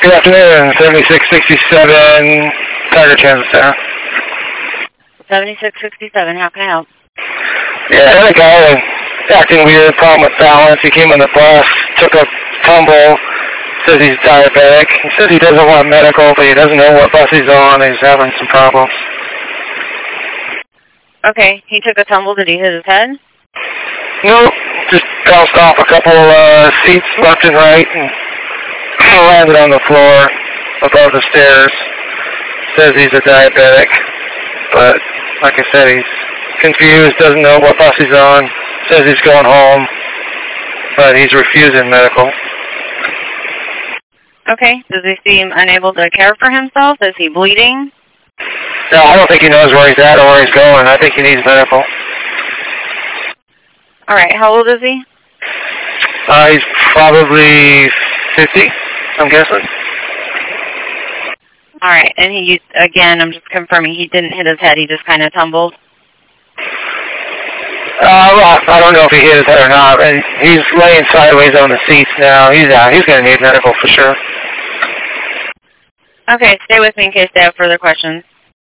Good afternoon, 7667 Tiger Transit Center. 7667, how can I help? Yeah, I had a guy acting weird, problem with balance. He came on the bus, took a tumble, says he's diabetic. He says he doesn't want medical, but he doesn't know what bus he's on, and he's having some problems. Okay, he took a tumble. Did he hit his head? No, just bounced off a couple seats left and right, and landed on the floor above the stairs. Says he's a diabetic, but like I said, he's confused, doesn't know what bus he's on, says he's going home, but he's refusing medical. Okay, does he seem unable to care for himself? Is he bleeding? No, I don't think he knows where he's at or where he's going. I think he needs medical. All right, how old is he? He's probably 50, I'm guessing. All right, and he, again, I'm just confirming, he didn't hit his head, he just kind of tumbled? Well, I don't know if he hit his head or not, and he's laying sideways on the seats now. He's going to need medical for sure. Okay, stay with me in case they have further questions.